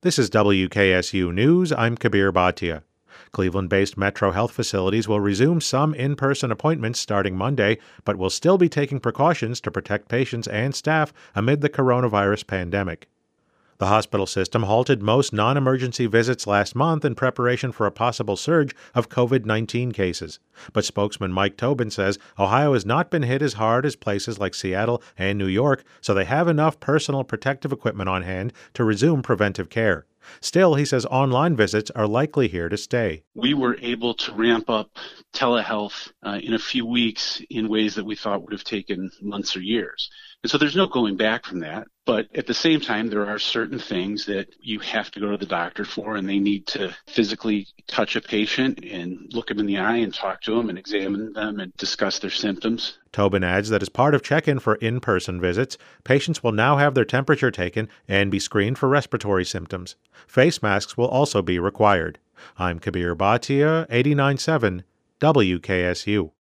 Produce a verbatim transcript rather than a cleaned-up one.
This is W K S U News. I'm Kabir Bhatia. Cleveland-based Metro Health facilities will resume some in-person appointments starting Monday, but will still be taking precautions to protect patients and staff amid the coronavirus pandemic. The hospital system halted most non-emergency visits last month in preparation for a possible surge of COVID nineteen cases. But spokesman Mike Tobin says Ohio has not been hit as hard as places like Seattle and New York, so they have enough personal protective equipment on hand to resume preventive care. Still, he says online visits are likely here to stay. We were able to ramp up telehealth uh, in a few weeks in ways that we thought would have taken months or years. And so there's no going back from that. But at the same time, there are certain things that you have to go to the doctor for, and they need to physically touch a patient and look them in the eye and talk to them and examine them and discuss their symptoms. Tobin adds that as part of check-in for in-person visits, patients will now have their temperature taken and be screened for respiratory symptoms. Face masks will also be required. I'm Kabir Bhatia, eighty-nine point seven W K S U.